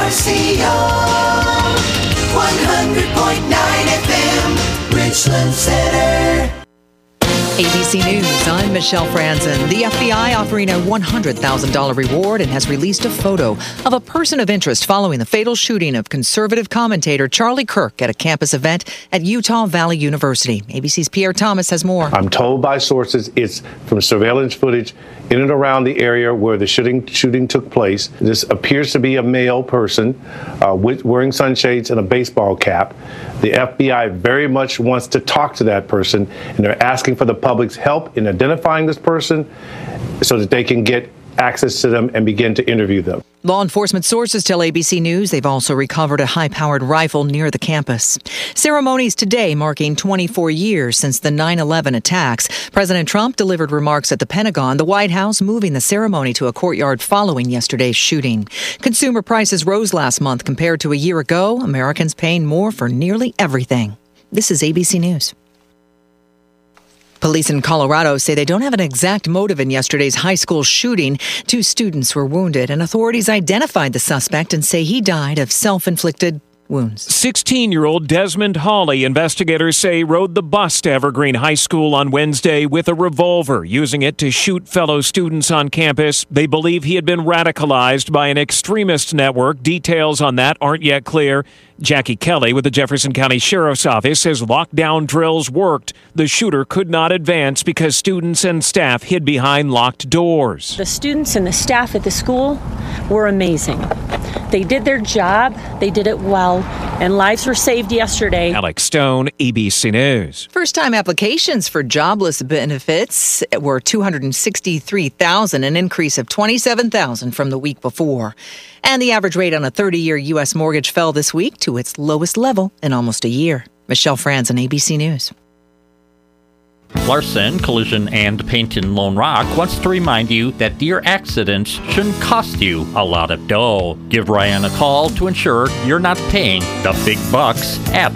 WRCO 100.9 FM, Richland Center. ABC News, I'm Michelle Franzen. The FBI offering a $100,000 reward and has released a photo of a person of interest following the fatal shooting of conservative commentator Charlie Kirk at a campus event at Utah Valley University. ABC's Pierre Thomas has more. I'm told by sources it's from surveillance footage in and around the area where the shooting took place. This appears to be a male person wearing sunshades and a baseball cap. The FBI very much wants to talk to that person, and they're asking for the public's help in identifying this person so that they can get access to them and begin to interview them. Law enforcement sources tell ABC News they've also recovered a high-powered rifle near the campus. Ceremonies today marking 24 years since the 9/11 attacks. President Trump delivered remarks at the Pentagon, the White House moving the ceremony to a courtyard following yesterday's shooting. Consumer prices rose last month compared to a year ago. Americans paying more for nearly everything. This is ABC News. Police in Colorado say they don't have an exact motive in yesterday's high school shooting. 2 students were wounded, and authorities identified the suspect and say he died of self-inflicted wounds. 16-year-old Desmond Hawley, investigators say, rode the bus to Evergreen High School on Wednesday with a revolver, using it to shoot fellow students on campus. They believe he had been radicalized by an extremist network. Details on that aren't yet clear. Jackie Kelly with the Jefferson County Sheriff's Office says lockdown drills worked. The shooter could not advance because students and staff hid behind locked doors. The students and the staff at the school were amazing. They did their job, they did it well, and lives were saved yesterday. Alex Stone, ABC News. First-time applications for jobless benefits were 263,000, an increase of 27,000 from the week before. And the average rate on a 30-year U.S. mortgage fell this week to its lowest level in almost a year. Michelle Franzen, ABC News. Larson Collision and Paint in Lone Rock wants to remind you that deer accidents shouldn't cost you a lot of dough. Give Ryan a call to ensure you're not paying the big bucks at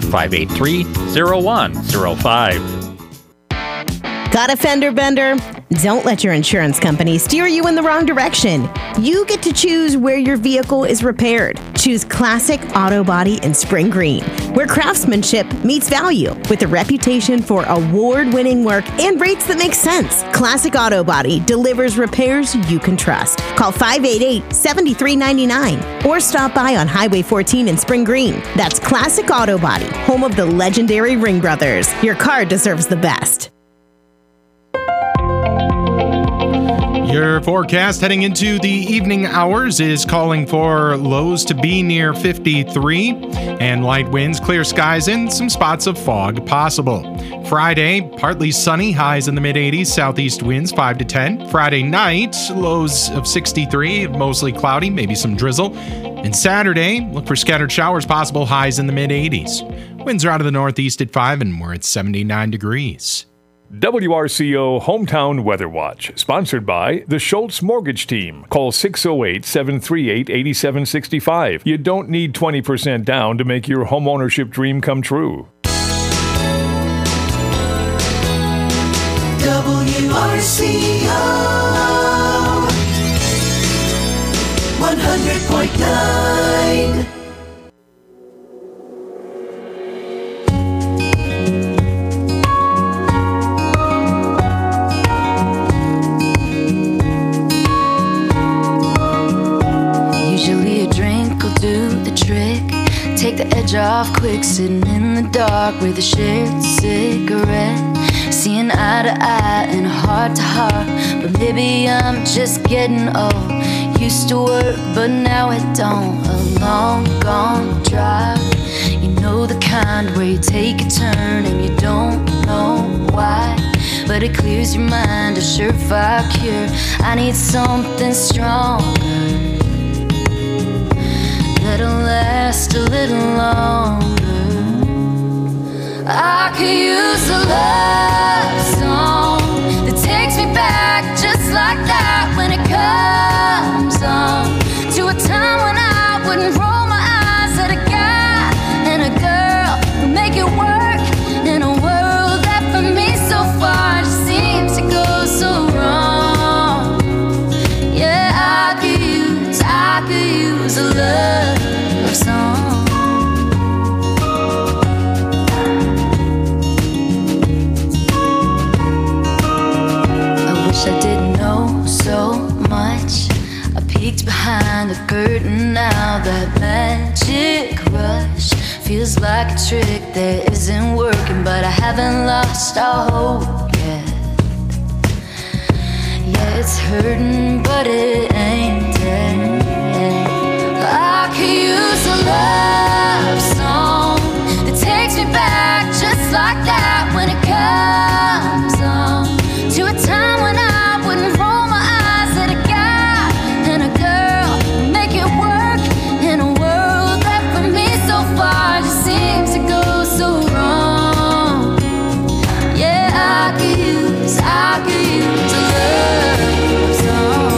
583-0105. Got a fender bender? Don't let your insurance company steer you in the wrong direction. You get to choose where your vehicle is repaired. Choose Classic Auto Body in Spring Green, where craftsmanship meets value with a reputation for award-winning work and rates that make sense. Classic Auto Body delivers repairs you can trust. Call 588-7399 or stop by on Highway 14 in Spring Green. That's Classic Auto Body, home of the legendary Ring Brothers. Your car deserves the best. Your forecast heading into the evening hours is calling for lows to be near 53 and light winds, clear skies, and some spots of fog possible. Friday, partly sunny, highs in the mid-80s, southeast winds 5 to 10. Friday night, lows of 63, mostly cloudy, maybe some drizzle. And Saturday, look for scattered showers possible, highs in the mid-80s. Winds are out of the northeast at 5 and we're at 79 degrees. WRCO Hometown Weather Watch, sponsored by the Schultz Mortgage Team. Call 608-738-8765. You don't need 20% down to make your homeownership dream come true. WRCO 100.9. Take the edge off quick, sitting in the dark with a shared cigarette, seeing eye to eye and heart to heart. But maybe I'm just getting old. Used to work, but now it don't. A long gone drive, you know the kind where you take a turn and you don't know why, but it clears your mind, a surefire cure. I need something stronger that'll last a little longer. I could use a love song that takes me back just like that, when it comes on to a time when I wouldn't roll my eyes at a guy and a girl who make it work in a world that for me so far just seems to go so wrong. Yeah, I could use a love much. I peeked behind the curtain now. That magic rush feels like a trick that isn't working, but I haven't lost all hope yet. Yeah, it's hurting, but it ain't dead. I could use a love song that takes me back just like that when it comes on to a time when I wouldn't roll my eyes at a guy and a girl, make it work in a world that for me so far just seems to go so wrong. Yeah, I could use a love song.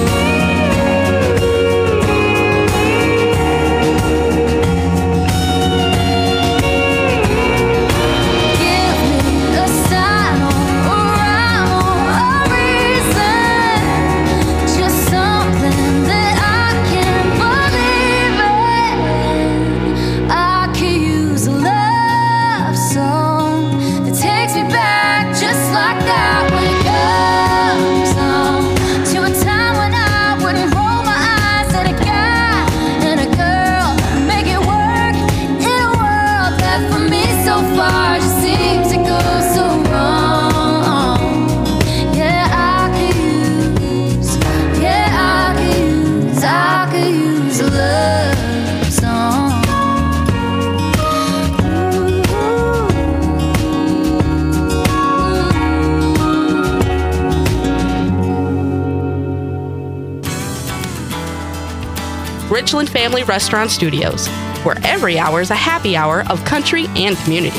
Give me a sign or a rhyme or a reason, just something that I can believe in. I could use a love song that takes me back just like that when it comes on to a time when I wouldn't roll my eyes at a guy and a girl, make it work in a world that for me so far just seems to go so wrong. Yeah, I could use a love song. Richland Family Restaurant Studios, where every hour is a happy hour of country and community.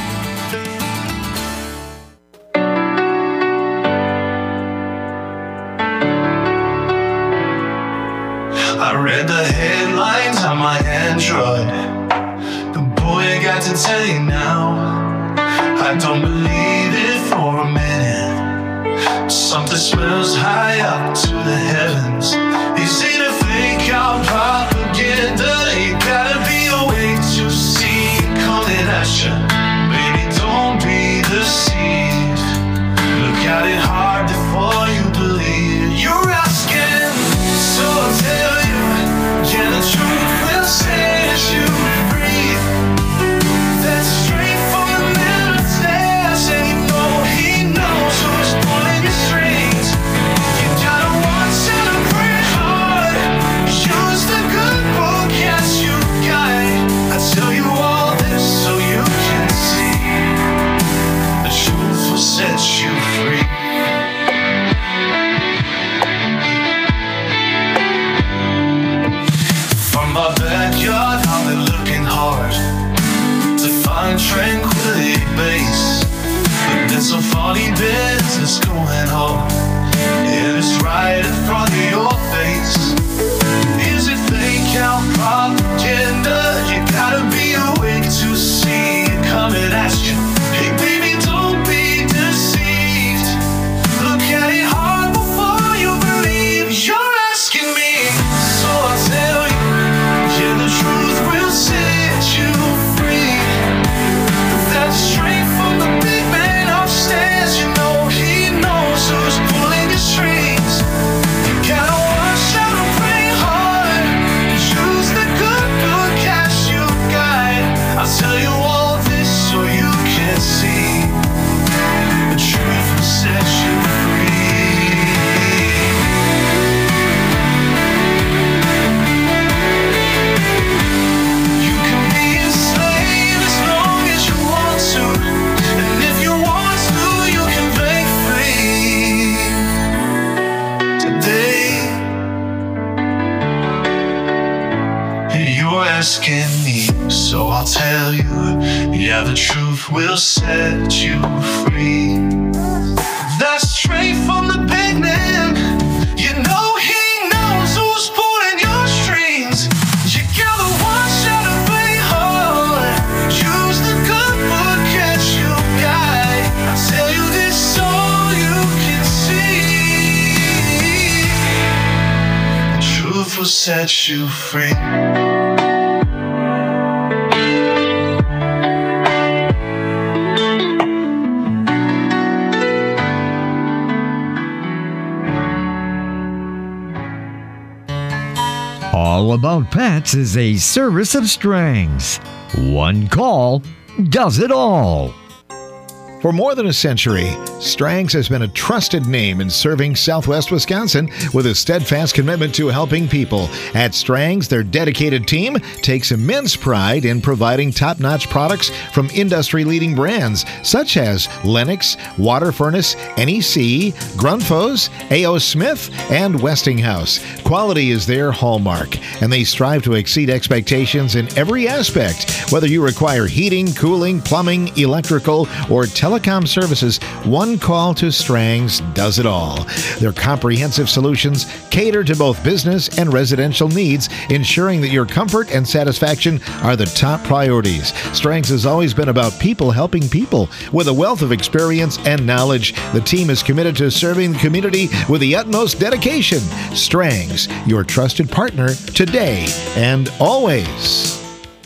I read the headlines on my Android. The boy got to tell you now, I don't believe it for a minute. Something smells high up to the heavens. Easy to fake out propaganda. You gotta be awake to see it coming at you. Baby, don't be deceived. Look at it hard before you believe. You're asking, so I'll tell you. Yeah, the truth will set you free. That's straight from the man upstairs, and you know he knows who's pulling your strings. You gotta watch and pray hard. Use the good book as you guide. I tell you all this so you can see. The truth will set you free. From my backyard, I've been looking hard to find tranquility base. But there's some funny business going on, and it's right in front of your face. Is it fake out propaganda? You gotta be awake to see it coming at you. Hey baby, don't be deceived. Look at it hard before you believe. You're asking me, so I'll tell you. Yeah, the truth will set you free. That's straight from the big man upstairs. You know he knows who's pulling your strings. You gotta watch out and pray hard. Choose the good book as you guide. I'll tell you all this so you can see. The truth will set you free. You can be a slave as long as you want to, and if you want to, you can break free today. You're asking me, so I'll tell you. Yeah, the truth will set you free. That's straight from the big man. You know he knows who's pulling your strings. You gotta watch out and play hard. Use the good book as you guide. I tell you this so you can see. The truth will set you free. All About Pets is a service of Strang's. One call does it all. For more than a century, Strang's has been a trusted name in serving Southwest Wisconsin with a steadfast commitment to helping people. At Strang's, their dedicated team takes immense pride in providing top-notch products from industry-leading brands such as Lennox, Water Furnace, NEC, Grundfos, A.O. Smith, and Westinghouse. Quality is their hallmark, and they strive to exceed expectations in every aspect. Whether you require heating, cooling, plumbing, electrical, or telecom services, one call to Strang's does it all. Their comprehensive solutions cater to both business and residential needs, ensuring that your comfort and satisfaction are the top priorities. Strang's has always been about people helping people. With a wealth of experience and knowledge, the team is committed to serving the community with the utmost dedication. Strang's, your trusted partner today and always.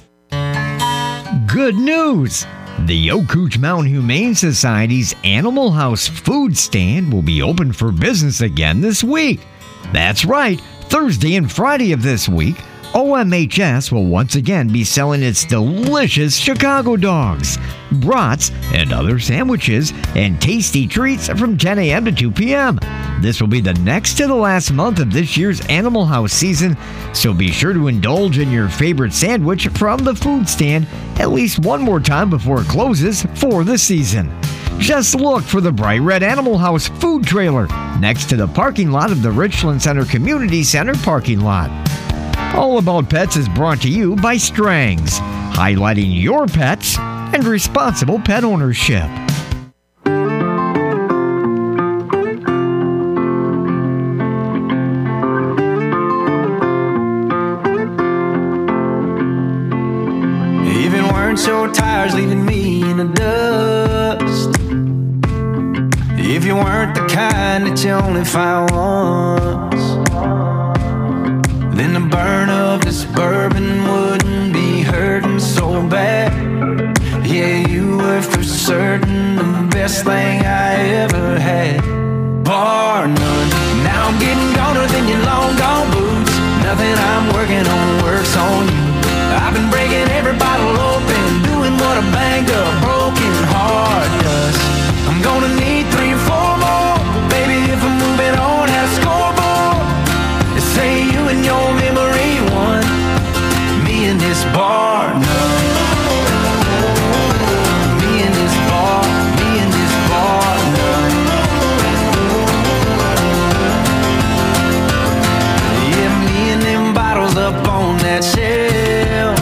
Good news! The Okootch Mountain Humane Society's Animal House food stand will be open for business again this week. That's right, Thursday and Friday of this week, OMHS will once again be selling its delicious Chicago dogs, brats, and other sandwiches and tasty treats from 10 a.m. to 2 p.m. This will be the next to the last month of this year's Animal House season, so be sure to indulge in your favorite sandwich from the food stand at least one more time before it closes for the season. Just look for the bright red Animal House food trailer next to the parking lot of the Richland Center Community Center parking lot. All About Pets is brought to you by Strang's, highlighting your pets and responsible pet ownership. Even weren't your tires leaving me in the dust. If you weren't the kind that you only find once, then the burn of this bourbon wouldn't be hurting so bad. Yeah, you were for certain the best thing I ever had, bar none. Now I'm getting goner than your long gone boots. Nothing I'm working on works on you. I've been breaking every bottle open, doing what a banged up broken heart does. I'm gonna need 3 or 4 more, baby, if I'm moving on that scoreboard. They say you and your memory won, me and this bar none. Me and this bar none. Yeah, me and them bottles up on that shelf.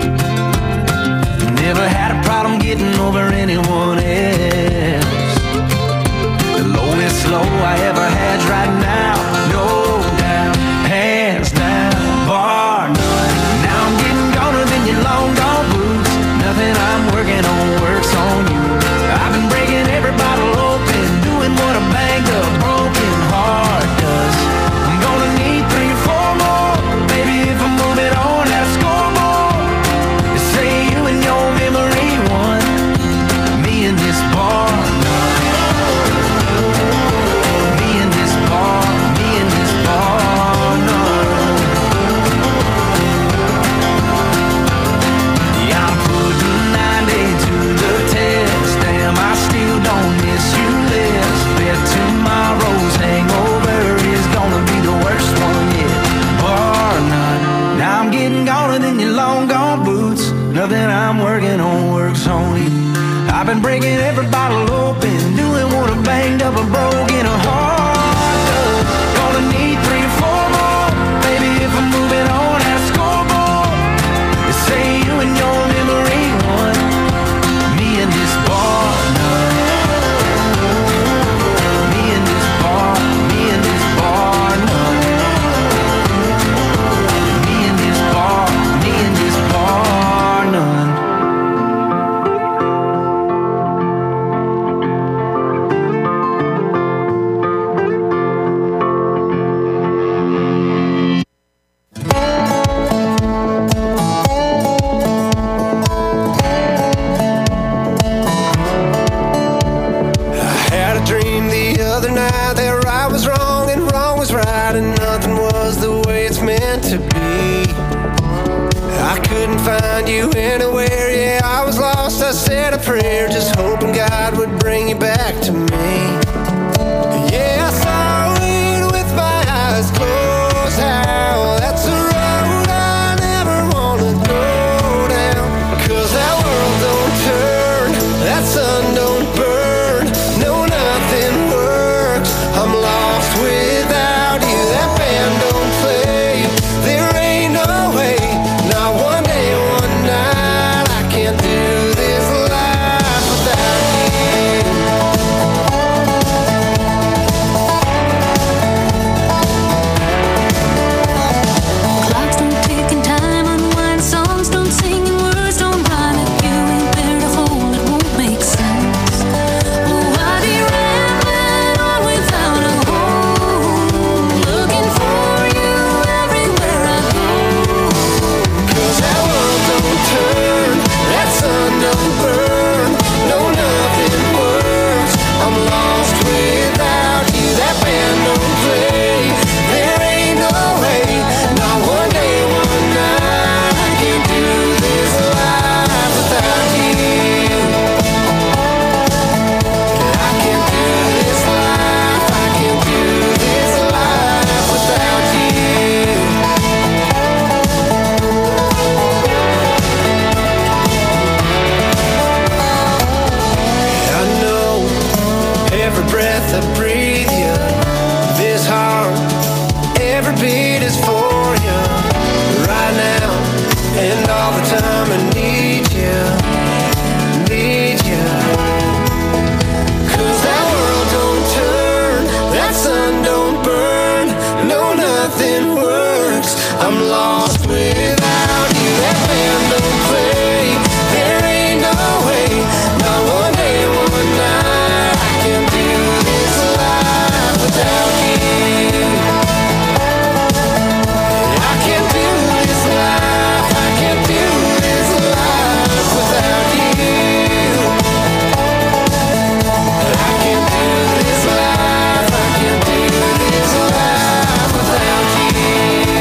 Never had a problem getting over anyone else. The lowest low I ever had's right now, no doubt, hands down, bar none. Now I'm getting goner than your long gone boots. Nothing I'm working on works on you. I've been breaking every bottle open, doing what a banged up broken heart does. I'm gonna need 3 or 4 more, baby, if I'm moving on that scoreboard. They say you and your memory won, me and this bar none. Me and this bar none. Yeah, I'm putting 90 to the test. Damn, I still don't miss you less. Bet tomorrow's hangover is gonna be the worst one yet, bar none. Now I'm getting goner than your long gone boots. Nothing I'm working on works on you. I've been breaking every bottle open, doing what a banged up a broken heart does. Gonna need 3 or 4 more, baby, if I'm moving on that scoreboard. They say you and your memory won, me and this bar none. Me and this bar none. Me and this bar none. was the way it's meant to be. I couldn't find you anywhere, yeah, I was lost. I said a prayer, just hoping God would bring you back to me. Yeah, I saw it with my eyes closed, how that's a road I never wanna go down. 'Cause that world don't turn, that sun don't burn, no, nothing works. I'm lost without you, that band don't play, there ain't no way. Not one day, one night, I can't do this life without you. Clocks don't tick and time unwind, songs don't sing and words don't rhyme. If you ain't there to hold, it won't make sense. Oh, I'd be rambling on without a home, looking for you everywhere I go. 'Cause that world don't turn, that sun don't burn, no, nothing works. I'm lost without you, that band don't play, there ain't no way. Not one day, one night, I can't do this life without you. I can't do this life, I can't do this life without you. I know every breath I breathe you, this heart, every beat is for you. Right now and all the time I need you, need you. 'Cause that world don't turn, that sun don't burn, no, nothing works. I'm lost without you, that band don't play, there ain't no way. Not one day, one night, I can't do this life without you. I can't do this life, I can't do this life without you. I can't do this life, I can't do this life without you.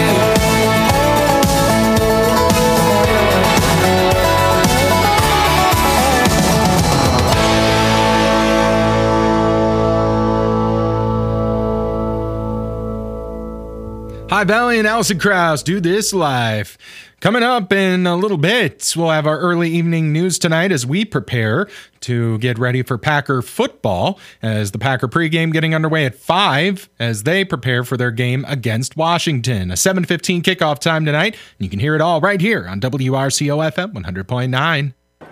Hi Valley and Allison Krause, Do This Live. Coming up in a little bit, we'll have our early evening news tonight as we prepare to get ready for Packer football, as the Packer pregame getting underway at 5 as they prepare for their game against Washington. A 7:15 kickoff time tonight, and you can hear it all right here on WRCO FM 100.9.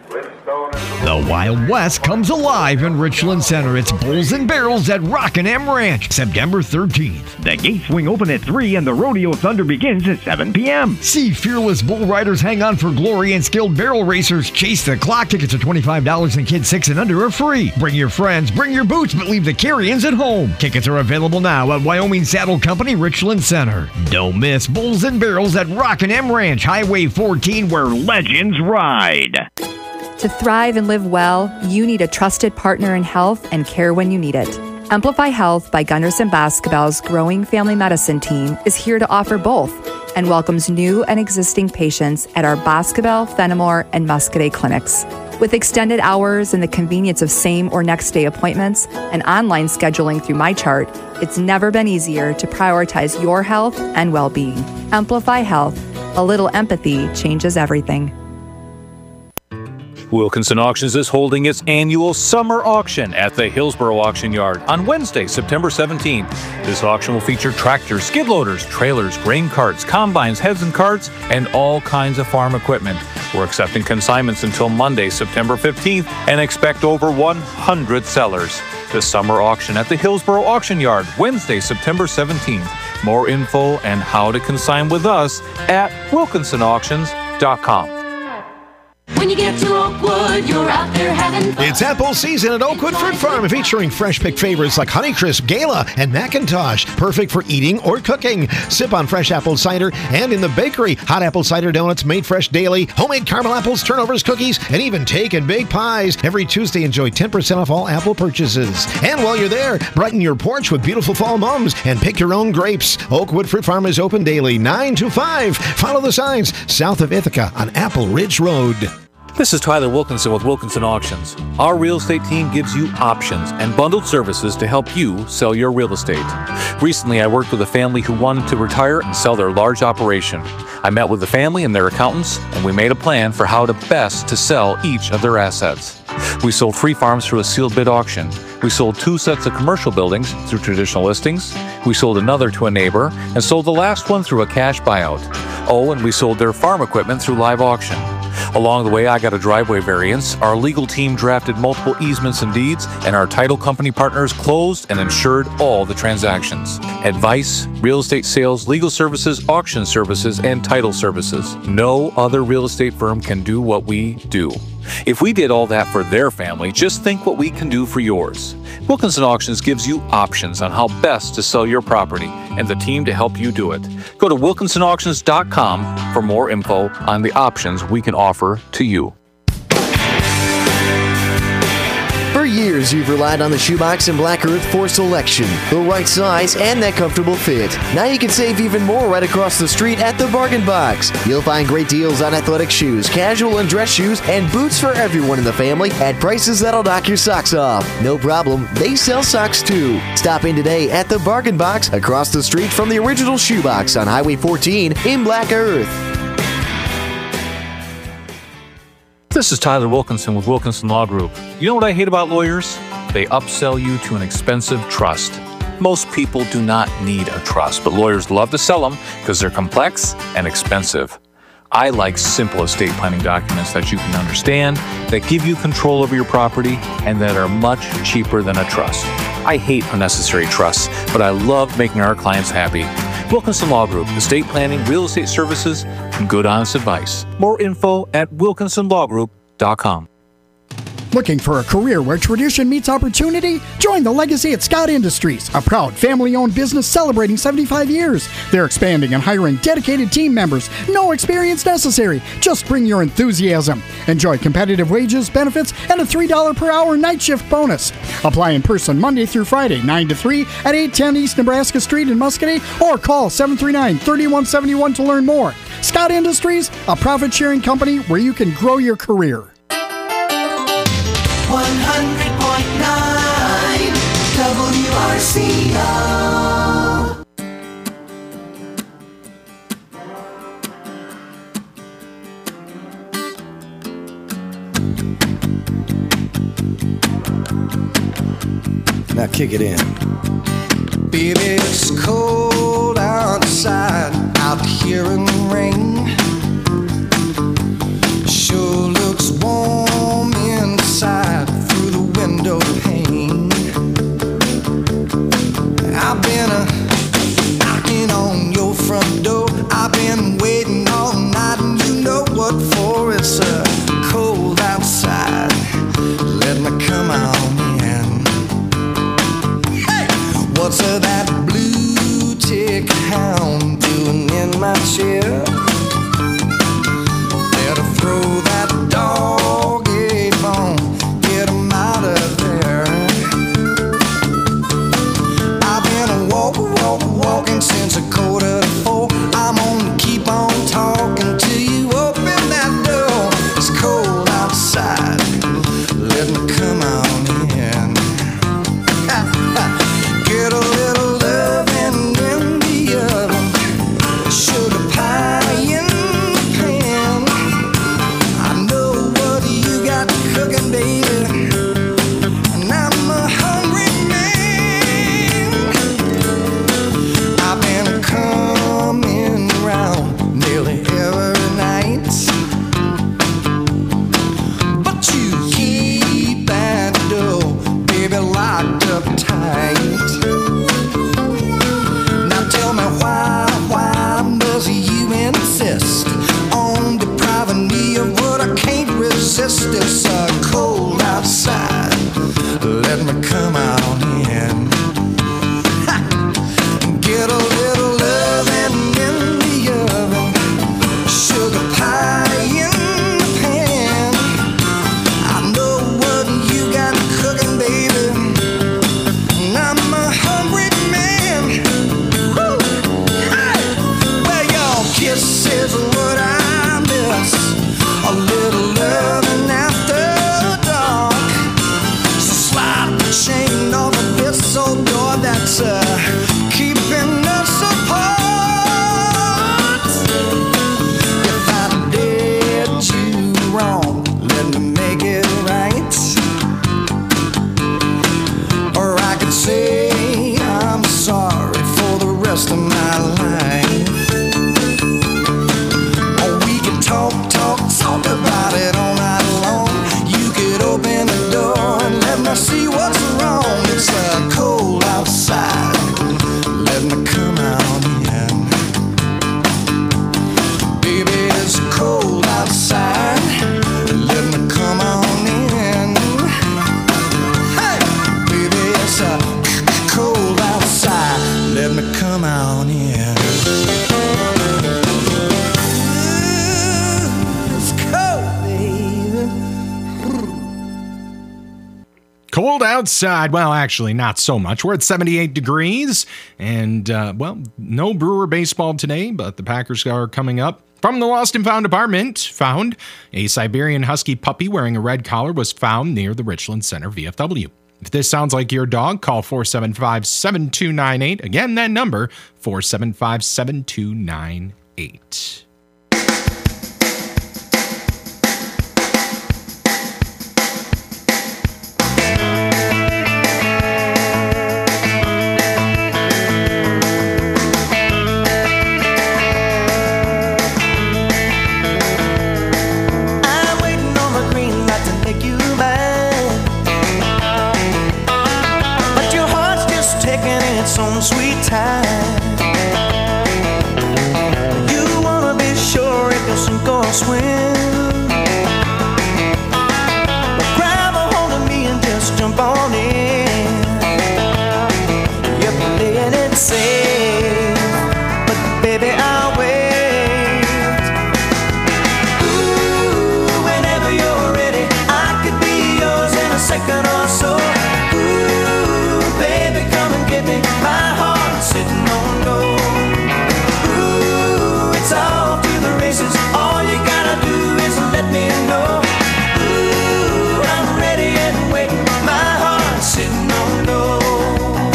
The Wild West comes alive in Richland Center. It's Bulls and Barrels at Rockin' M Ranch, September 13th. The gates swing open at 3 and the Rodeo Thunder begins at 7 p.m. See fearless bull riders hang on for glory and skilled barrel racers chase the clock. Tickets are $25 and kids 6 and under are free. Bring your friends, bring your boots, but leave the carry-ins at home. Tickets are available now at Wyoming Saddle Company, Richland Center. Don't miss Bulls and Barrels at Rockin' M Ranch, Highway 14, where legends ride. To thrive and live well, you need a trusted partner in health and care when you need it. Amplify Health by Gunderson Basketball's growing family medicine team is here to offer both and welcomes new and existing patients at our Basketball, Fenimore, and Muscadet clinics. With extended hours and the convenience of same or next day appointments and online scheduling through MyChart, it's never been easier to prioritize your health and well-being. Amplify Health. A little empathy changes everything. Wilkinson Auctions is holding its annual summer auction at the Hillsboro Auction Yard on Wednesday, September 17th. This auction will feature tractors, skid loaders, trailers, grain carts, combines, heads and carts, and all kinds of farm equipment. We're accepting consignments until Monday, September 15th, and expect over 100 sellers. The summer auction at the Hillsboro Auction Yard, Wednesday, September 17th. More info and how to consign with us at wilkinsonauctions.com. When you get to Oakwood, Oakwood, you're out there having fun. It's apple season at Oakwood Fruit Farm, featuring fresh-picked favorites like Honeycrisp, Gala, and Macintosh. Perfect for eating or cooking. Sip on fresh apple cider, and in the bakery, hot apple cider donuts made fresh daily, homemade caramel apples, turnovers, cookies, and even take and bake pies. Every Tuesday, enjoy 10% off all apple purchases. And while you're there, brighten your porch with beautiful fall mums and pick your own grapes. Oakwood Fruit Farm is open daily, 9 to 5. Follow the signs south of Ithaca on Apple Ridge Road. This is Tyler Wilkinson with Wilkinson Auctions. Our real estate team gives you options and bundled services to help you sell your real estate. Recently, I worked with a family who wanted to retire and sell their large operation. I met with the family and their accountants, and we made a plan for how to best to sell each of their assets. We sold 3 farms through a sealed bid auction. We sold 2 sets of commercial buildings through traditional listings. We sold another to a neighbor and sold the last one through a cash buyout. Oh, and we sold their farm equipment through live auction. Along the way, I got a driveway variance, our legal team drafted multiple easements and deeds, and our title company partners closed and insured all the transactions. Advice, real estate sales, legal services, auction services, and title services. No other real estate firm can do what we do. If we did all that for their family, just think what we can do for yours. Wilkinson Auctions gives you options on how best to sell your property and the team to help you do it. Go to wilkinsonauctions.com for more info on the options we can offer to you. For years, you've relied on the Shoebox and Black Earth for selection, the right size, and that comfortable fit. Now you can save even more right across the street at the Bargain Box. You'll find great deals on athletic shoes, casual and dress shoes, and boots for everyone in the family at prices that'll knock your socks off. No problem, they sell socks too. Stop in today at the Bargain Box across the street from the original Shoebox on Highway 14 in Black Earth. This is Tyler Wilkinson with Wilkinson Law Group. You know what I hate about lawyers? They upsell you to an expensive trust. Most people do not need a trust, but lawyers love to sell them because they're complex and expensive. I like simple estate planning documents that you can understand, that give you control over your property, and that are much cheaper than a trust. I hate unnecessary trusts, but I love making our clients happy. Wilkinson Law Group, estate planning, real estate services, and good honest advice. More info at wilkinsonlawgroup.com. Looking for a career where tradition meets opportunity? Join the legacy at Scott Industries, a proud family-owned business celebrating 75 years. They're expanding and hiring dedicated team members. No experience necessary. Just bring your enthusiasm. Enjoy competitive wages, benefits, and a $3 per hour night shift bonus. Apply in person Monday through Friday, 9 to 3 at 810 East Nebraska Street in Muscatine, or call 739-3171 to learn more. Scott Industries, a profit-sharing company where you can grow your career. 100.9 WRCO. Now kick it in. Baby, it's cold outside, out here in the rain. Sure looks warm inside through the window pane. I've been knocking on your front door. I've been waiting all night, and you know what for. It's cold outside. Let me come on in. Hey! What's that blue tick hound doing in my chair? Better throw that dog a bone, get him out of there. I've been walking since 3:45. I'm gonna keep on talking till you open that door. It's cold outside, let me come on in. Get a little loving in the oven, sugar pie cold outside. Well, actually, not so much. We're at 78 degrees. And, no Brewer baseball today, but the Packers are coming up. From the Lost and Found Department, found a Siberian Husky puppy wearing a red collar was found near the Richland Center VFW. If this sounds like your dog, call 475-7298. Again, that number, 475-7298. Some sweet time. You wanna be sure if you'll sink or swim. But grab a hold of me and just jump on in. You're playing it safe, but baby I'll wait. Ooh, whenever you're ready, I could be yours in a second or so. Ooh, baby, come and get me. My heart sitting on gold. Ooh, it's off to the races. All you gotta do is let me know. Ooh, I'm ready and waiting. My heart sitting on gold.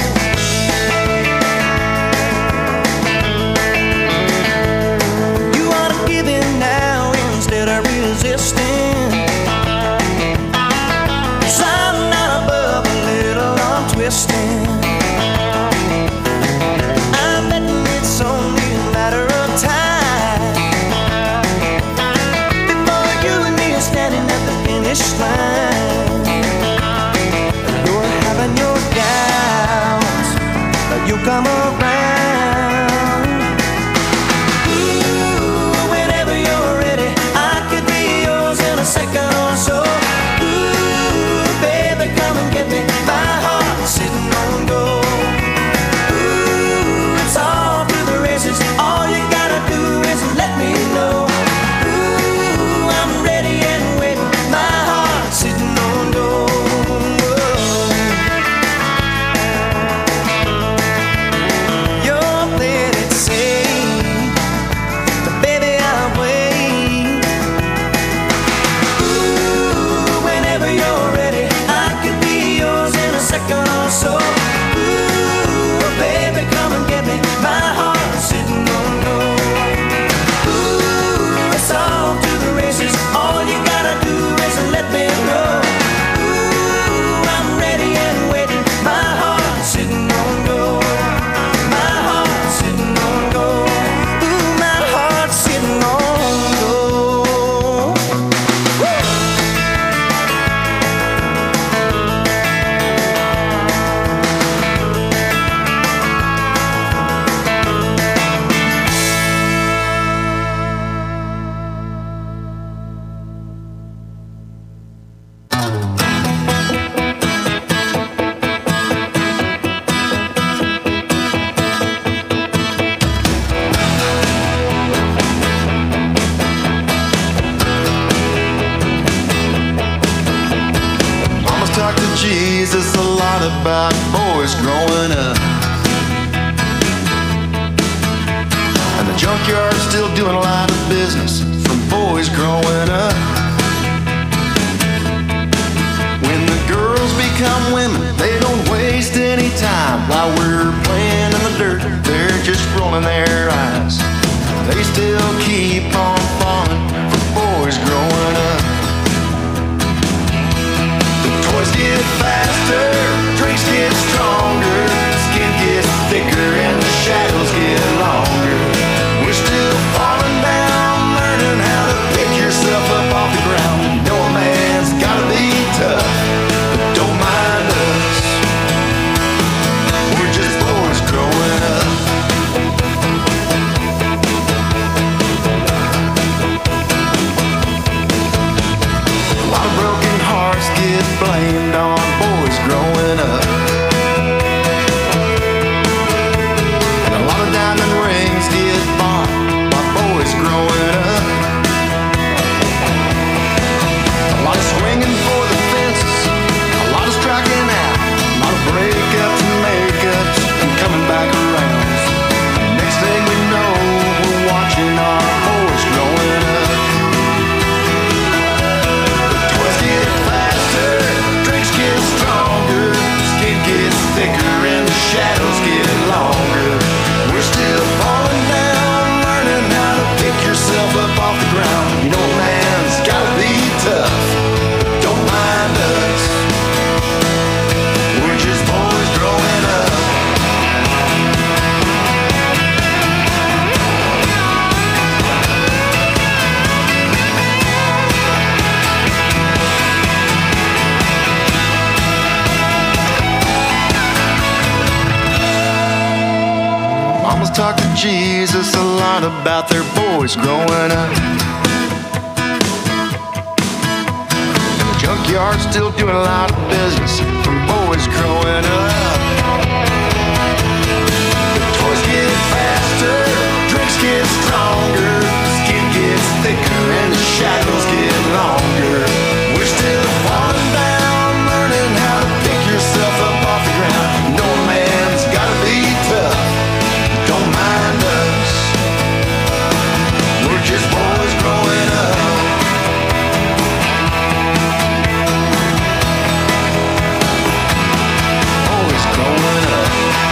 You ought to give in now instead of resisting. 'Cause I'm not above a little arm twisting. Line. You're having your doubts, but you come around. Ooh, whenever you're ready, I could be yours in a second or so. Ooh, baby, come and get me. My heart is sitting on gold. Ooh, it's all through the races. All you gotta do is let me know. Ooh, I'm ready and waiting. Sitting on gold. You're playing it safe, but baby I'll wait. Ooh, whenever you're ready, I could be yours in a second or so. Ooh, baby, come and get me. My heart's sitting on gold. Ooh, it's all to the races. All you gotta do is let me know. Ooh, I'm ready and waiting. My heart's sitting on gold. My heart's sitting on gold. Ooh, my heart's sitting on gold. Jesus a lot about boys growing up, and the junkyard's still doing a lot of business from boys growing up. When the girls become women, they don't waste any time. While we're playing in the dirt, they're just rolling their eyes. They still keep on falling for boys growing up. Toys get faster, drinks get stronger, skin gets thicker and the shadows get longer. We're still falling down, learning how to pick yourself up off the ground. You know a man's gotta be tough, but don't mind us. We're just boys growing up. Jesus a lot about their boys growing up. And the junkyard's still doing a lot of business from boys growing up. The toys get faster, drinks get stronger, skin gets thicker and the shadows get longer. We're still falling down, learning how to pick yourself up off the ground. No man's gotta be tough, don't mind us. We're just boys growing up. Boys growing up.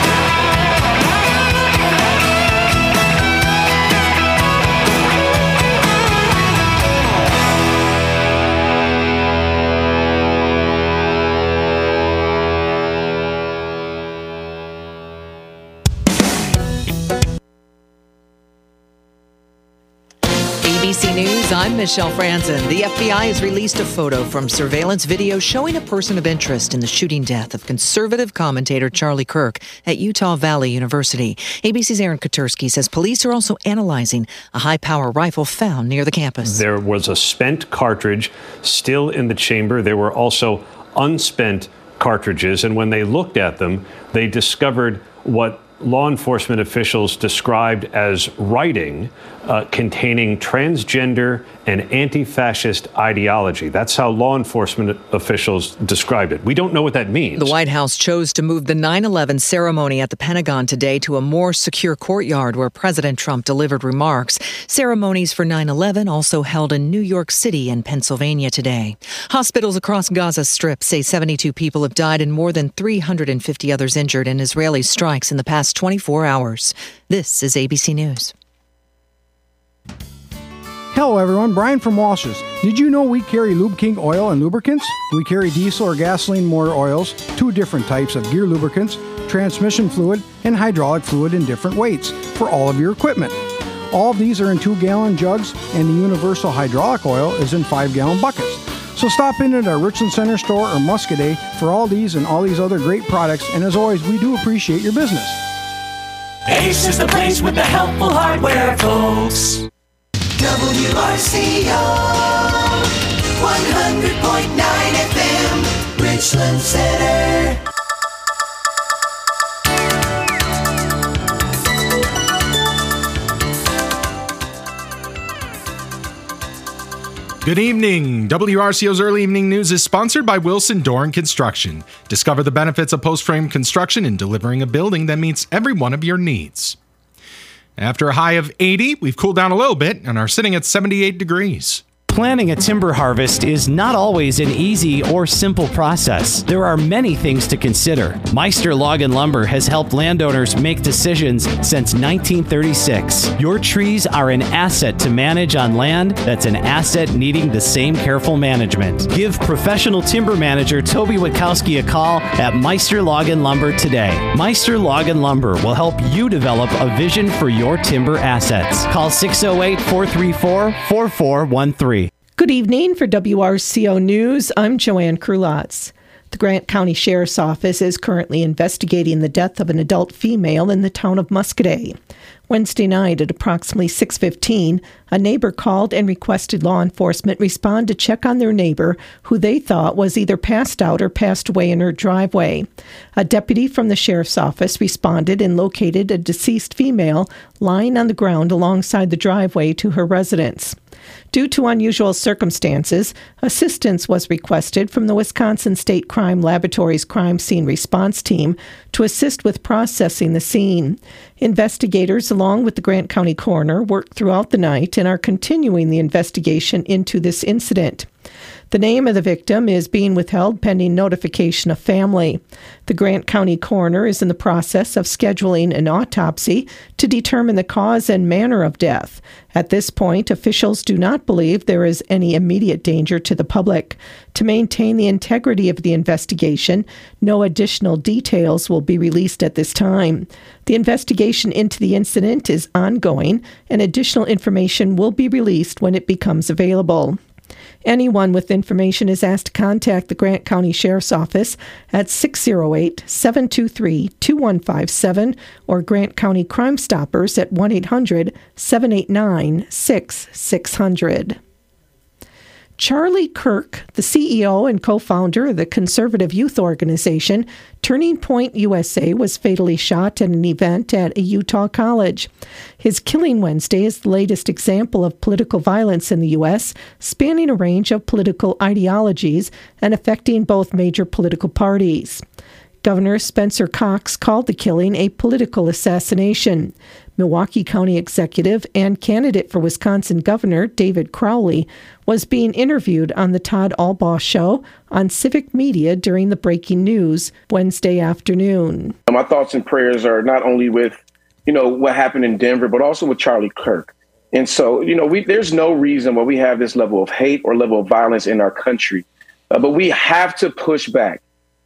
ABC News, I'm Michelle Franzen. The FBI has released a photo from surveillance video showing a person of interest in the shooting death of conservative commentator Charlie Kirk at Utah Valley University. ABC's Aaron Katersky says police are also analyzing a high-power rifle found near the campus. There was a spent cartridge still in the chamber. There were also unspent cartridges, and when they looked at them, they discovered what law enforcement officials described as writing containing transgender and anti-fascist ideology. That's how law enforcement officials described it. We don't know what that means. The White House chose to move the 9/11 ceremony at the Pentagon today to a more secure courtyard where President Trump delivered remarks. Ceremonies for 9/11 also held in New York City and Pennsylvania today. Hospitals across Gaza Strip say 72 people have died and more than 350 others injured in Israeli strikes in the past 24 hours. This is ABC News. Hello everyone, Brian from Walsh's. Did you know we carry Lube King oil and lubricants? We carry diesel or gasoline motor oils, 2 different types of gear lubricants, transmission fluid, and hydraulic fluid in different weights for all of your equipment. All of these are in 2-gallon jugs, and the universal hydraulic oil is in 5-gallon buckets. So stop in at our Richland Center store or Muscadet for all these and all these other great products, and as always, we do appreciate your business. Ace is the place with the helpful hardware, folks. WRCO 100.9 FM, Richland Center. Good evening. WRCO's Early Evening News is sponsored by Wilson Door and Construction. Discover the benefits of post-frame construction in delivering a building that meets every one of your needs. After a high of 80, we've cooled down a little bit and are sitting at 78 degrees. Planning a timber harvest is not always an easy or simple process. There are many things to consider. Meister Log and Lumber has helped landowners make decisions since 1936. Your trees are an asset to manage on land that's an asset needing the same careful management. Give professional timber manager Toby Witkowski a call at Meister Log and Lumber today. Meister Log and Lumber will help you develop a vision for your timber assets. Call 608-434-4413. Good evening. For WRCO News, I'm Joanne Krulotz. The Grant County Sheriff's Office is currently investigating the death of an adult female in the town of Muscadet. Wednesday night at approximately 6:15, a neighbor called and requested law enforcement respond to check on their neighbor, who they thought was either passed out or passed away in her driveway. A deputy from the sheriff's office responded and located a deceased female lying on the ground alongside the driveway to her residence. Due to unusual circumstances, assistance was requested from the Wisconsin State Crime Laboratory's Crime Scene Response Team to assist with processing the scene. Investigators, along with the Grant County Coroner, worked throughout the night and are continuing the investigation into this incident. The name of the victim is being withheld pending notification of family. The Grant County Coroner is in the process of scheduling an autopsy to determine the cause and manner of death. At this point, officials do not believe there is any immediate danger to the public. To maintain the integrity of the investigation, no additional details will be released at this time. The investigation into the incident is ongoing, and additional information will be released when it becomes available. Anyone with information is asked to contact the Grant County Sheriff's Office at 608-723-2157 or Grant County Crime Stoppers at 1-800-789-6600. Charlie Kirk, the CEO and co-founder of the conservative youth organization Turning Point USA, was fatally shot at an event at a Utah college. His killing Wednesday is the latest example of political violence in the U.S., spanning a range of political ideologies and affecting both major political parties. Governor Spencer Cox called the killing a political assassination. Milwaukee County executive and candidate for Wisconsin Governor David Crowley was being interviewed on the Todd Albaugh Show on Civic Media during the breaking news Wednesday afternoon. My thoughts and prayers are not only with, what happened in Denver, but also with Charlie Kirk. And so, there's no reason why we have this level of hate or level of violence in our country. But we have to push back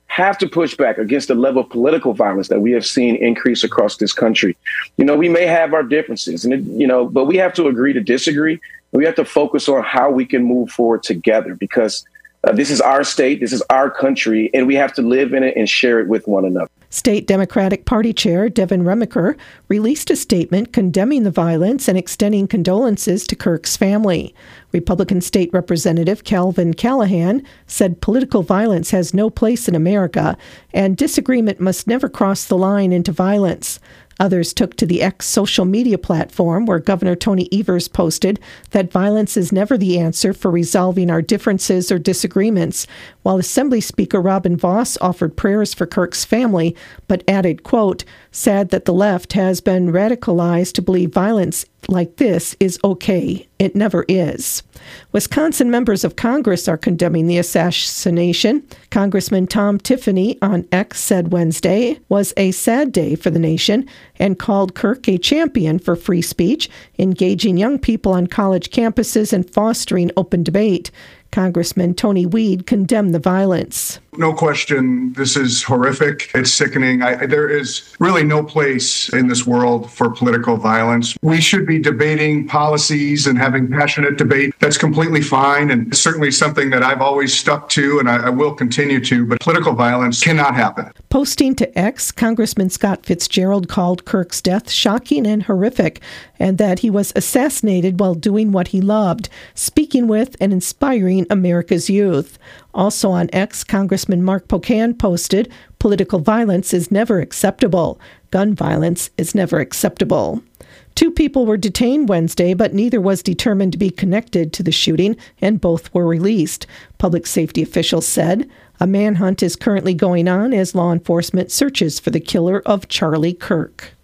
against the level of political violence that we have seen increase across this country. We may have our differences, but we have to agree to disagree. We have to focus on how we can move forward together because this is our state, this is our country, and we have to live in it and share it with one another. State Democratic Party Chair Devin Remiker released a statement condemning the violence and extending condolences to Kirk's family. Republican State Representative Calvin Callahan said political violence has no place in America and disagreement must never cross the line into violence. Others took to the X social media platform where Governor Tony Evers posted that violence is never the answer for resolving our differences or disagreements, while Assembly Speaker Robin Vos offered prayers for Kirk's family, but added, quote, "Sad that the left has been radicalized to believe violence like this is okay. It never is." Wisconsin members of Congress are condemning the assassination. Congressman Tom Tiffany on X said Wednesday was a sad day for the nation and called Kirk a champion for free speech, engaging young people on college campuses and fostering open debate. Congressman Tony Weed condemned the violence. No question, this is horrific. It's sickening. There is really no place in this world for political violence. We should be debating policies and having passionate debate. That's completely fine and certainly something that I've always stuck to and I will continue to, but political violence cannot happen. Posting to X, Congressman Scott Fitzgerald called Kirk's death shocking and horrific, and that he was assassinated while doing what he loved, speaking with and inspiring America's youth. Also on X, Congressman Mark Pocan posted, "Political violence is never acceptable. Gun violence is never acceptable." 2 people were detained Wednesday, but neither was determined to be connected to the shooting, and both were released. Public safety officials said a manhunt is currently going on as law enforcement searches for the killer of Charlie Kirk.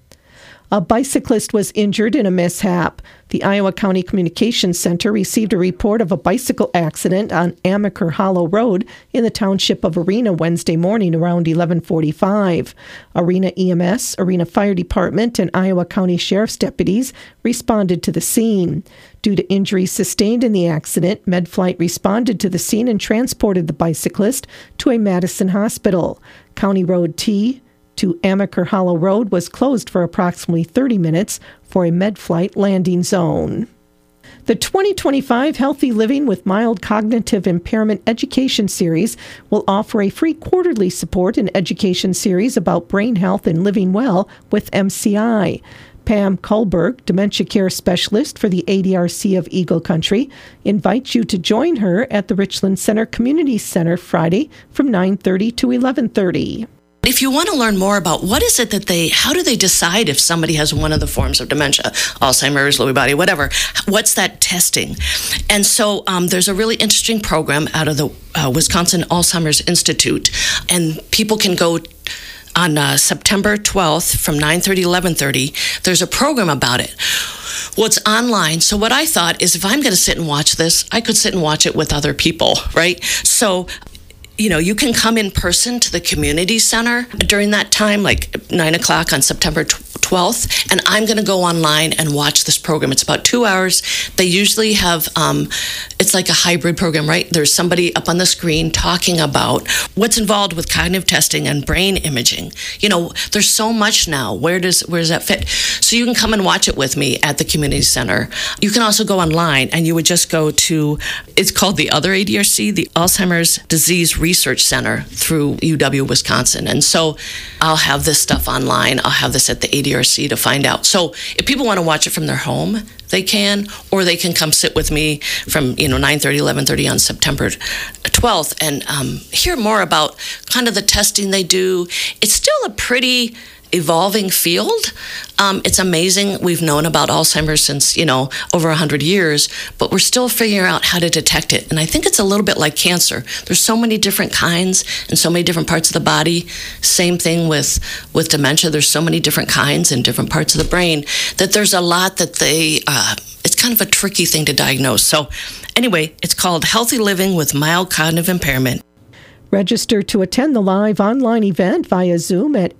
A bicyclist was injured in a mishap. The Iowa County Communications Center received a report of a bicycle accident on Amaker Hollow Road in the township of Arena Wednesday morning around 11:45. Arena EMS, Arena Fire Department, and Iowa County Sheriff's deputies responded to the scene. Due to injuries sustained in the accident, MedFlight responded to the scene and transported the bicyclist to a Madison hospital. County Road T to Amaker Hollow Road was closed for approximately 30 minutes for a MedFlight landing zone. The 2025 Healthy Living with Mild Cognitive Impairment Education Series will offer a free quarterly support and education series about brain health and living well with MCI. Pam Kullberg, Dementia Care Specialist for the ADRC of Eagle Country, invites you to join her at the Richland Center Community Center Friday from 9:30 to 11:30. If you want to learn more about how do they decide if somebody has one of the forms of dementia, Alzheimer's, Lewy body, whatever, what's that testing? And so there's a really interesting program out of the Wisconsin Alzheimer's Institute, and people can go on September 12th from 9:30 to 11:30. There's a program about it. Well, it's online. So what I thought is if I'm going to sit and watch this, I could sit and watch it with other people, right? So you can come in person to the community center during that time, like 9 o'clock on September 12th, and I'm going to go online and watch this program. It's about 2 hours. They usually have, it's like a hybrid program, right? There's somebody up on the screen talking about what's involved with cognitive testing and brain imaging. There's so much now. Where does that fit? So you can come and watch it with me at the community center. You can also go online, and you would just go to, it's called the other ADRC, the Alzheimer's Disease Research Center through UW Wisconsin. And so I'll have this stuff online. I'll have this at the ADRC to find out. So if people want to watch it from their home, they can, or they can come sit with me from 9:30, 11:30 on September 12th and hear more about kind of the testing they do. It's still a pretty evolving field. It's amazing. We've known about Alzheimer's since, over 100 years, but we're still figuring out how to detect it. And I think it's a little bit like cancer. There's so many different kinds and so many different parts of the body. Same thing with dementia. There's so many different kinds in different parts of the brain that there's a lot that it's kind of a tricky thing to diagnose. So anyway, it's called Healthy Living with Mild Cognitive Impairment. Register to attend the live online event via Zoom at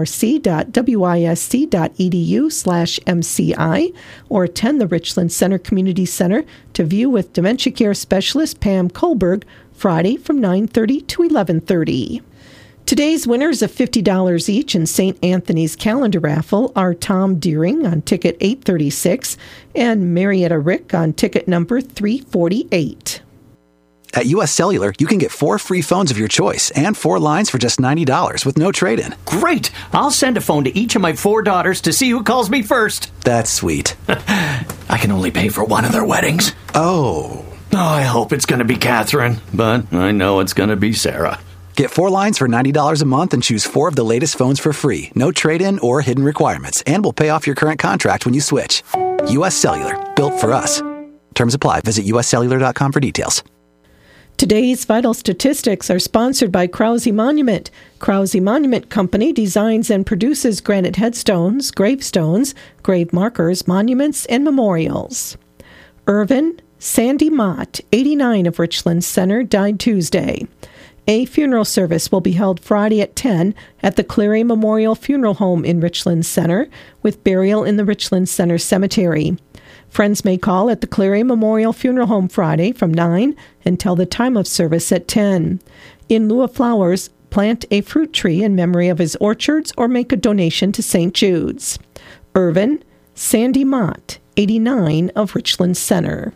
adrc.wisc.edu/MCI or attend the Richland Center Community Center to view with dementia care specialist Pam Kohlberg Friday from 9:30 to 11:30. Today's winners of $50 each in St. Anthony's calendar raffle are Tom Deering on ticket 836 and Marietta Rick on ticket number 348. At U.S. Cellular, you can get 4 free phones of your choice and 4 lines for just $90 with no trade-in. Great! I'll send a phone to each of my 4 daughters to see who calls me first. That's sweet. I can only pay for one of their weddings. Oh, I hope it's going to be Catherine, but I know it's going to be Sarah. Get 4 lines for $90 a month and choose 4 of the latest phones for free. No trade-in or hidden requirements, and we'll pay off your current contract when you switch. U.S. Cellular, built for us. Terms apply. Visit uscellular.com for details. Today's vital statistics are sponsored by Krause Monument. Krause Monument Company designs and produces granite headstones, gravestones, grave markers, monuments, and memorials. Irvin Sandy Mott, 89 of Richland Center, died Tuesday. A funeral service will be held Friday at 10 at the Cleary Memorial Funeral Home in Richland Center, with burial in the Richland Center Cemetery. Friends may call at the Cleary Memorial Funeral Home Friday from 9 until the time of service at 10. In lieu of flowers, plant a fruit tree in memory of his orchards or make a donation to St. Jude's. Irvin Sandy Mott, 89 of Richland Center.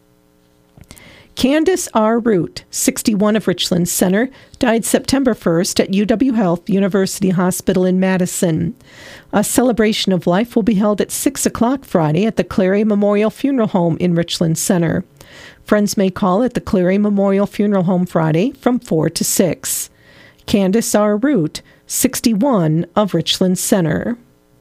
Candace R. Root, 61 of Richland Center, died September 1st at UW Health University Hospital in Madison. A celebration of life will be held at 6 o'clock Friday at the Cleary Memorial Funeral Home in Richland Center. Friends may call at the Cleary Memorial Funeral Home Friday from 4 to 6. Candace R. Root, 61 of Richland Center.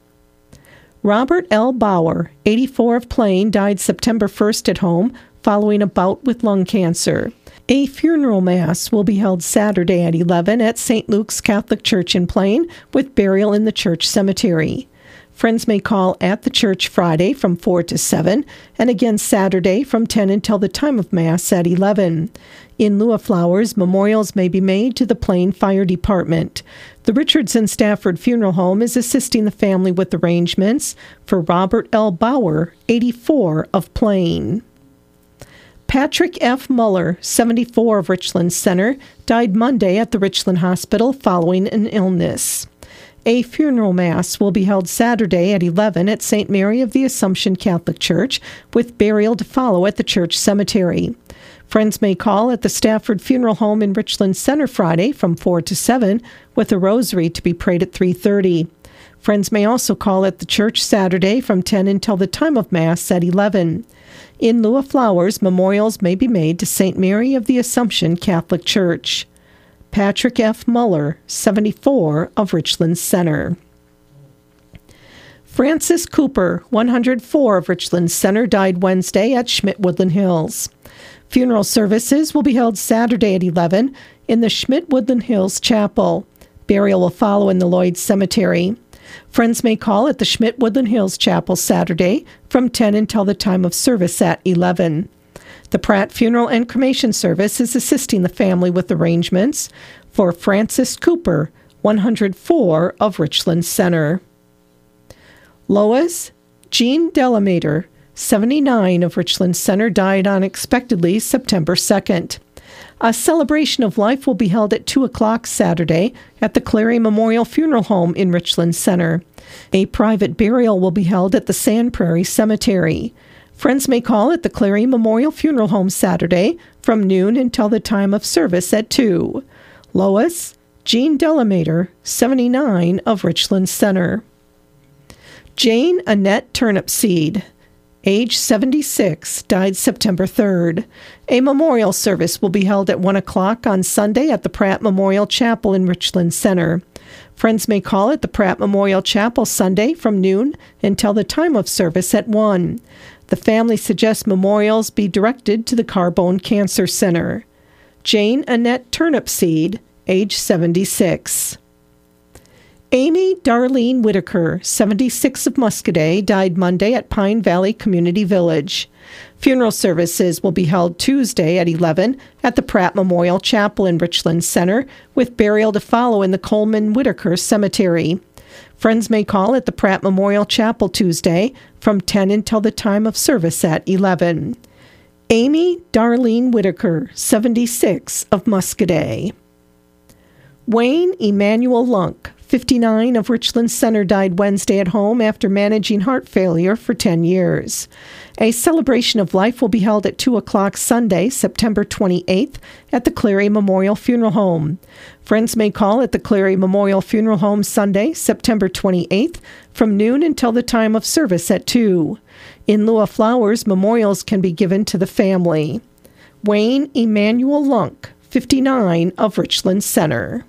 Robert L. Bauer, 84 of Plain, died September 1st at home following a bout with lung cancer. A funeral mass will be held Saturday at 11 at St. Luke's Catholic Church in Plain, with burial in the church cemetery. Friends may call at the church Friday from 4 to 7, and again Saturday from 10 until the time of Mass at 11. In lieu of flowers, memorials may be made to the Plain Fire Department. The Richardson Stafford Funeral Home is assisting the family with arrangements for Robert L. Bauer, 84 of Plain. Patrick F. Muller, 74 of Richland Center, died Monday at the Richland Hospital following an illness. A funeral mass will be held Saturday at 11 at St. Mary of the Assumption Catholic Church, with burial to follow at the church cemetery. Friends may call at the Stafford Funeral Home in Richland Center Friday from 4 to 7, with a rosary to be prayed at 3:30. Friends may also call at the church Saturday from 10 until the time of Mass at 11. In lieu of flowers, memorials may be made to St. Mary of the Assumption Catholic Church. Patrick F. Muller, 74 of Richland Center. Francis Cooper, 104 of Richland Center, died Wednesday at Schmidt-Woodland Hills. Funeral services will be held Saturday at 11 in the Schmidt-Woodland Hills Chapel. Burial will follow in the Lloyd Cemetery. Friends may call at the Schmidt-Woodland Hills Chapel Saturday from 10 until the time of service at 11. The Pratt Funeral and Cremation Service is assisting the family with arrangements for Francis Cooper, 104 of Richland Center. Lois Jean Delamater, 79 of Richland Center, died unexpectedly September 2nd. A celebration of life will be held at 2 o'clock Saturday at the Clary Memorial Funeral Home in Richland Center. A private burial will be held at the Sand Prairie Cemetery. Friends may call at the Clary Memorial Funeral Home Saturday from noon until the time of service at 2. Lois Jean Delamater, 79 of Richland Center. Jane Annette Turnipseed, age 76, died September 3rd. A memorial service will be held at 1 o'clock on Sunday at the Pratt Memorial Chapel in Richland Center. Friends may call at the Pratt Memorial Chapel Sunday from noon until the time of service at 1. The family suggests memorials be directed to the Carbone Cancer Center. Jane Annette Turnipseed, age 76. Amy Darlene Whitaker, 76 of Muscoda, died Monday at Pine Valley Community Village. Funeral services will be held Tuesday at 11 at the Pratt Memorial Chapel in Richland Center, with burial to follow in the Coleman Whitaker Cemetery. Friends may call at the Pratt Memorial Chapel Tuesday from 10 until the time of service at 11. Amy Darlene Whitaker, 76 of Muscoda. Wayne Emmanuel Lunk, 59 of Richland Center, died Wednesday at home after managing heart failure for 10 years. A celebration of life will be held at 2 o'clock Sunday, September 28th, at the Clary Memorial Funeral Home. Friends may call at the Clary Memorial Funeral Home Sunday, September 28th, from noon until the time of service at 2. In lieu of flowers, memorials can be given to the family. Wayne Emmanuel Lunk, 59 of Richland Center.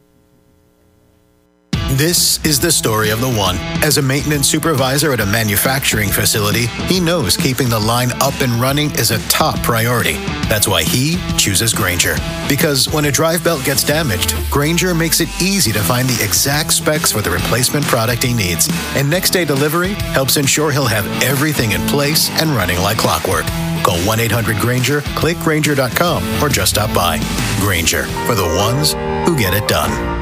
This is the story of the one. As a maintenance supervisor at a manufacturing facility, he knows keeping the line up and running is a top priority. That's why he chooses Grainger. Because when a drive belt gets damaged, Grainger makes it easy to find the exact specs for the replacement product he needs. And next day delivery helps ensure he'll have everything in place and running like clockwork. Call 1-800-GRAINGER, click Grainger.com, or just stop by. Grainger, for the ones who get it done.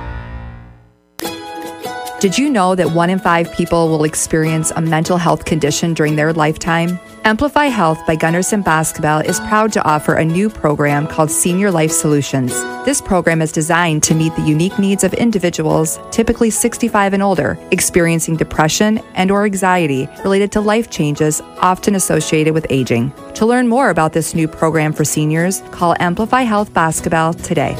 Did you know that 1 in 5 people will experience a mental health condition during their lifetime? Amplify Health by Gunderson Basketball is proud to offer a new program called Senior Life Solutions. This program is designed to meet the unique needs of individuals, typically 65 and older, experiencing depression and/or anxiety related to life changes often associated with aging. To learn more about this new program for seniors, call Amplify Health Basketball today.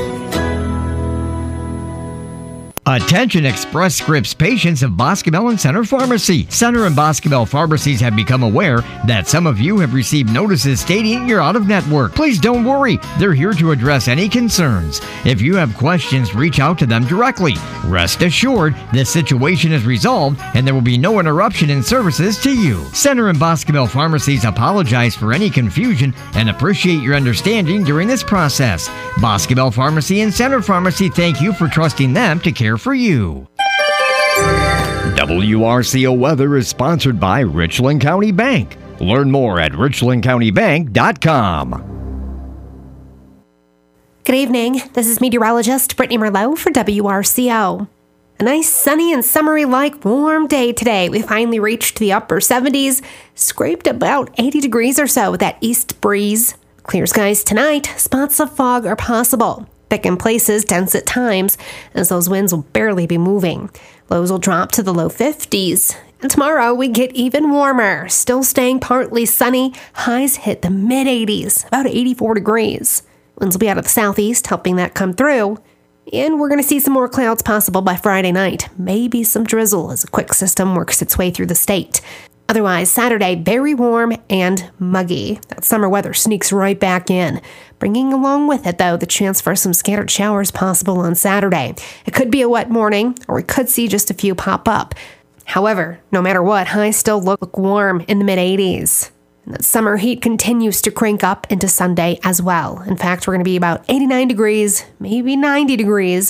Attention Express Scripts patients of Boscobel and Center Pharmacy. Center and Boscobel pharmacies have become aware that some of you have received notices stating you're out of network. Please don't worry. They're here to address any concerns. If you have questions, reach out to them directly. Rest assured, this situation is resolved and there will be no interruption in services to you. Center and Boscobel pharmacies apologize for any confusion and appreciate your understanding during this process. Boscobel Pharmacy and Center Pharmacy thank you for trusting them to care for you. WRCO Weather is sponsored by Richland County Bank. Learn more at richlandcountybank.com. Good evening. This is meteorologist Brittany Merlot for WRCO. A nice sunny and summery-like warm day today. We finally reached the upper 70s, scraped about 80 degrees or so with that east breeze. Clear skies tonight. Spots of fog are possible. Thick in places, dense at times, as those winds will barely be moving. Lows will drop to the low 50s. And tomorrow we get even warmer, still staying partly sunny. Highs hit the mid-80s, about 84 degrees. Winds will be out of the southeast, helping that come through. And we're going to see some more clouds possible by Friday night. Maybe some drizzle as a quick system works its way through the state. Otherwise, Saturday, very warm and muggy. That summer weather sneaks right back in, bringing along with it, though, the chance for some scattered showers possible on Saturday. It could be a wet morning, or we could see just a few pop up. However, no matter what, highs still look warm in the mid-80s. And that summer heat continues to crank up into Sunday as well. In fact, we're going to be about 89 degrees, maybe 90 degrees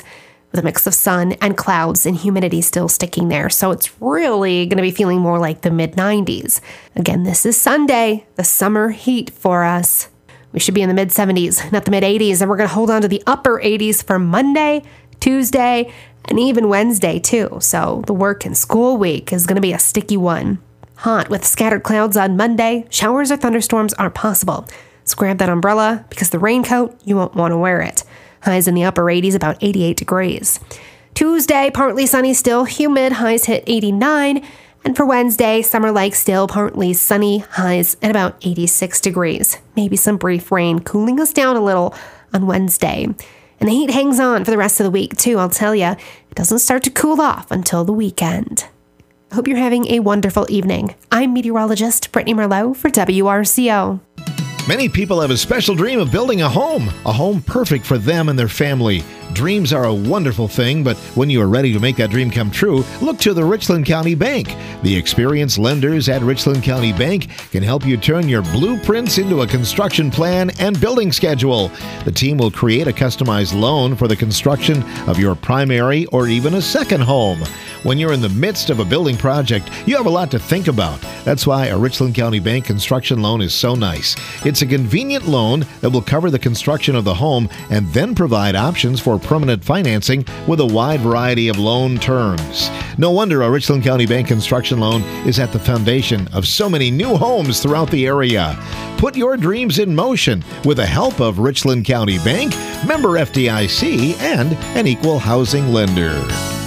with a mix of sun and clouds and humidity still sticking there. So it's really going to be feeling more like the mid-90s. Again, this is Sunday, the summer heat for us. We should be in the mid-70s, not the mid-80s, and we're going to hold on to the upper 80s for Monday, Tuesday, and even Wednesday too. So the work and school week is going to be a sticky one. Hot with scattered clouds on Monday. Showers or thunderstorms are possible. So grab that umbrella because the raincoat, you won't want to wear it. Highs in the upper 80s, about 88 degrees. Tuesday, partly sunny, still humid. Highs hit 89. And for Wednesday, summer-like still, partly sunny. Highs at about 86 degrees. Maybe some brief rain cooling us down a little on Wednesday. And the heat hangs on for the rest of the week, too, I'll tell you. It doesn't start to cool off until the weekend. I hope you're having a wonderful evening. I'm meteorologist Brittany Merlot for WRCO. Many people have a special dream of building a home perfect for them and their family. Dreams are a wonderful thing, but when you are ready to make that dream come true, look to the Richland County Bank. The experienced lenders at Richland County Bank can help you turn your blueprints into a construction plan and building schedule. The team will create a customized loan for the construction of your primary or even a second home. When you're in the midst of a building project, you have a lot to think about. That's why a Richland County Bank construction loan is so nice. It's a convenient loan that will cover the construction of the home and then provide options for permanent financing with a wide variety of loan terms. No wonder a Richland County Bank construction loan is at the foundation of so many new homes throughout the area. Put your dreams in motion with the help of Richland County Bank, member FDIC, and an equal housing lender.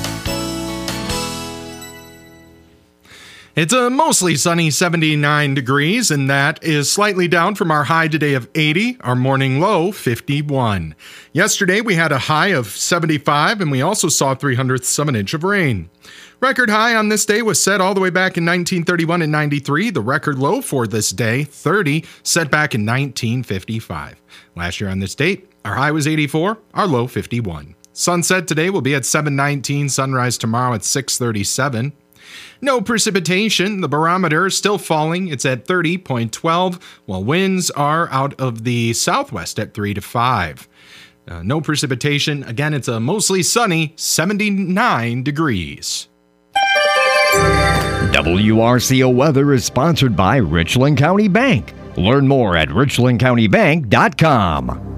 It's a mostly sunny 79 degrees, and that is slightly down from our high today of 80, our morning low 51. Yesterday, we had a high of 75, and we also saw 0.03 of an inch of rain. Record high on this day was set all the way back in 1931 and 93. The record low for this day, 30, set back in 1955. Last year on this date, our high was 84, our low 51. Sunset today will be at 7:19, sunrise tomorrow at 6:37. No precipitation. The barometer is still falling. It's at 30.12, while winds are out of the southwest at 3 to 5. No precipitation. Again, it's a mostly sunny 79 degrees. WRCO weather is sponsored by Richland County Bank. Learn more at richlandcountybank.com.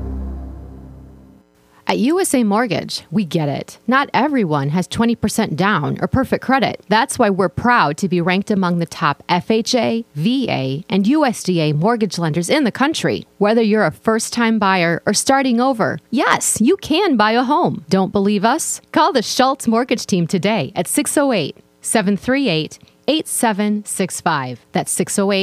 At USA Mortgage, we get it. Not everyone has 20% down or perfect credit. That's why we're proud to be ranked among the top FHA, VA, and USDA mortgage lenders in the country. Whether you're a first-time buyer or starting over, yes, you can buy a home. Don't believe us? Call the Schultz Mortgage Team today at 608-738-8765. That's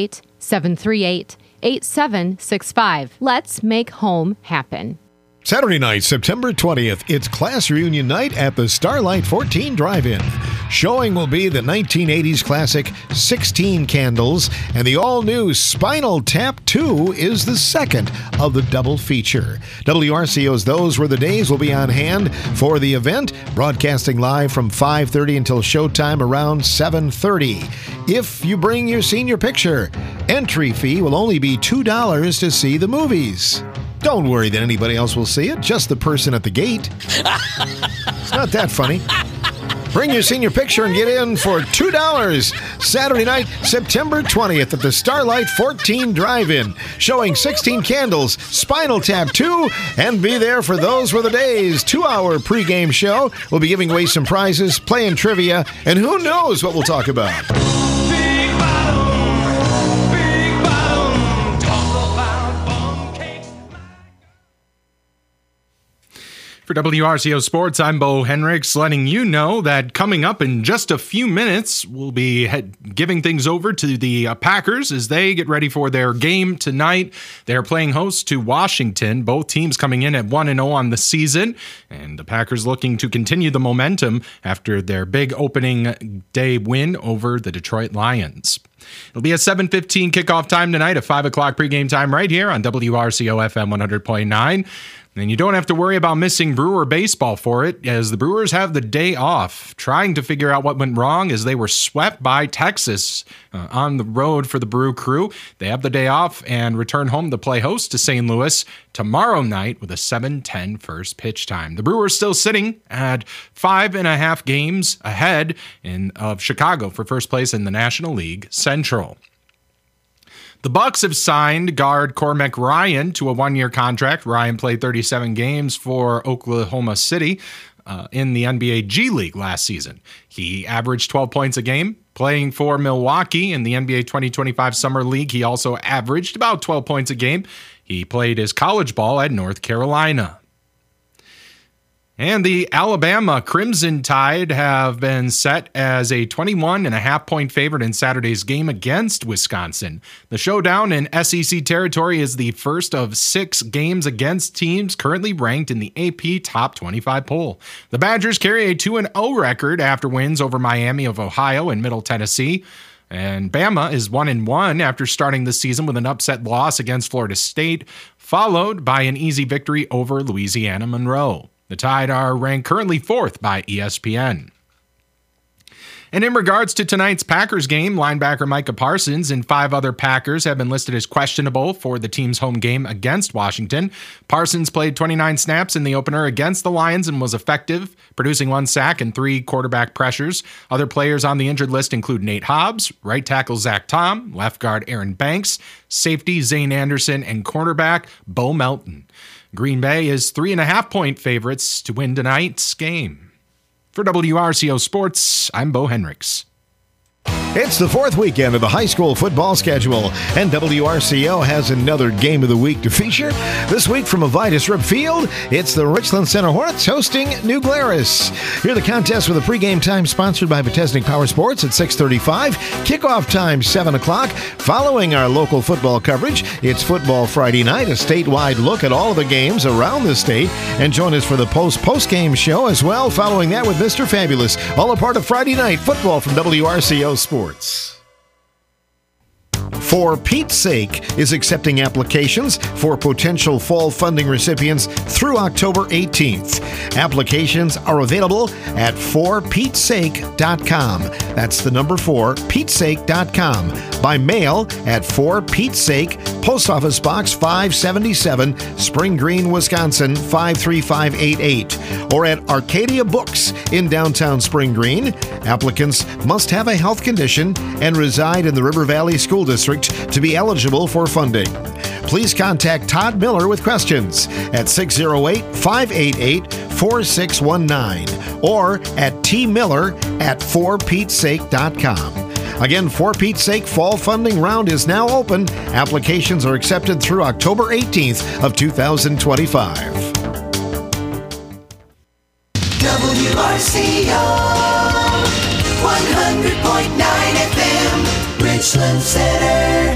608-738-8765. Let's make home happen. Saturday night, September 20th, it's class reunion night at the Starlight 14 Drive-In. Showing will be the 1980s classic 16 Candles, and the all-new Spinal Tap 2 is the second of the double feature. WRCO's Those Were the Days will be on hand for the event, broadcasting live from 5:30 until showtime around 7:30. If you bring your senior picture, entry fee will only be $2 to see the movies. Don't worry that anybody else will see it, just the person at the gate. It's not that funny. Bring your senior picture and get in for $2. Saturday night, September 20th at the Starlight 14 Drive-In. Showing 16 Candles, Spinal Tap 2, and be there for Those Were the Days. 2-hour pregame show. We'll be giving away some prizes, playing trivia, and who knows what we'll talk about. For WRCO Sports, I'm Bo Henricks, letting you know that coming up in just a few minutes, we'll be giving things over to the Packers as they get ready for their game tonight. They're playing host to Washington, both teams coming in at 1-0 on the season, and the Packers looking to continue the momentum after their big opening day win over the Detroit Lions. It'll be a 7:15 kickoff time tonight, a 5 o'clock pregame time right here on WRCO FM 100.9. And you don't have to worry about missing Brewer baseball for it, as the Brewers have the day off, trying to figure out what went wrong as they were swept by Texas on the road for the Brew Crew. They have the day off and return home to play host to St. Louis tomorrow night with a 7:10 first pitch time. The Brewers still sitting at 5.5 games ahead of Chicago for first place in the National League Central. The Bucks have signed guard Cormac Ryan to a one-year contract. Ryan played 37 games for Oklahoma City in the NBA G League last season. He averaged 12 points a game. Playing for Milwaukee in the NBA 2025 Summer League, he also averaged about 12 points a game. He played his college ball at North Carolina. And the Alabama Crimson Tide have been set as a 21.5-point favorite in Saturday's game against Wisconsin. The showdown in SEC territory is the first of 6 games against teams currently ranked in the AP Top 25 poll. The Badgers carry a 2-0 record after wins over Miami of Ohio and Middle Tennessee. And Bama is 1-1 after starting the season with an upset loss against Florida State, followed by an easy victory over Louisiana Monroe. The Tide are ranked currently 4th by ESPN. And in regards to tonight's Packers game, linebacker Micah Parsons and 5 other Packers have been listed as questionable for the team's home game against Washington. Parsons played 29 snaps in the opener against the Lions and was effective, producing 1 sack and 3 quarterback pressures. Other players on the injured list include Nate Hobbs, right tackle Zach Tom, left guard Aaron Banks, safety Zane Anderson, and cornerback Bo Melton. Green Bay is 3.5-point favorites to win tonight's game. For WRCO Sports, I'm Bo Henricks. It's the 4th weekend of the high school football schedule, and WRCO has another game of the week to feature. This week from Avitus Rip Field, it's the Richland Center Hornets hosting New Glarus. Hear the contest with a pregame time sponsored by Bethesda Power Sports at 6:35. Kickoff time 7 o'clock. Following our local football coverage, it's Football Friday night, a statewide look at all of the games around the state. And join us for the post-game show as well. Following that with Mr. Fabulous, all a part of Friday Night Football from WRCO Sports. For Pete's Sake is accepting applications for potential fall funding recipients through October 18th. Applications are available at forpetesake.com. That's the number 4, petesake.com. By mail at 4 Pete's Sake, Post Office Box 577, Spring Green, Wisconsin 53588. Or at Arcadia Books in downtown Spring Green. Applicants must have a health condition and reside in the River Valley School District to be eligible for funding. Please contact Todd Miller with questions at 608-588-4619 or at tmiller@forpetesake.com. Again, For Pete's Sake fall funding round is now open. Applications are accepted through October 18th of 2025. WRCO 100.9 FM, Richland Center.